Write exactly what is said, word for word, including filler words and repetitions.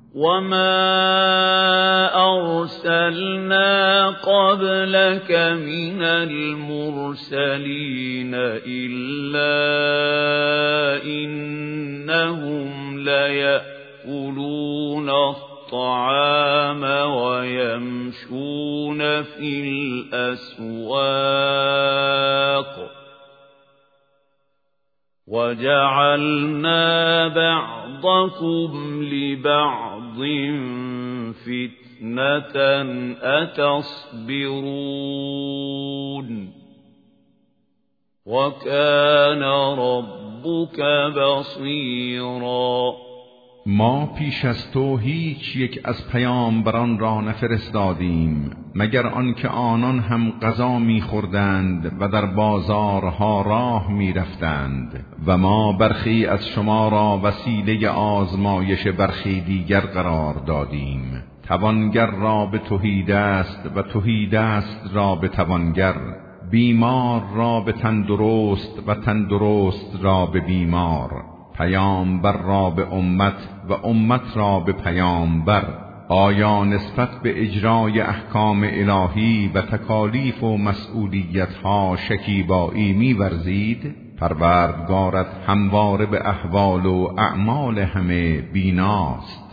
وما أرسلنا قبلك من المرسلين إلا إنهم ليأكلون الطعام ويمشون في الأسواق وجعلنا بعضكم لبعض فتنة أتصبرون وكان ربك بصيرا. ما پیش از تو هیچ یک از پیامبران را نفرستادیم مگر آنکه آنان هم غذا می‌خوردند و در بازارها راه می‌رفتند و ما برخی از شما را وسیله آزمایش برخی دیگر قرار دادیم. توانگر را به تهیدست و تهیدست را به توانگر، بیمار را به تندرست و تندرست را به بیمار، پیامبر را به امت و امت را به پیامبر. آیا نسبت به اجرای احکام الهی و تکالیف و مسئولیتها شکیبایی می‌ورزید؟ پروردگارت همواره به احوال و اعمال همه بیناست.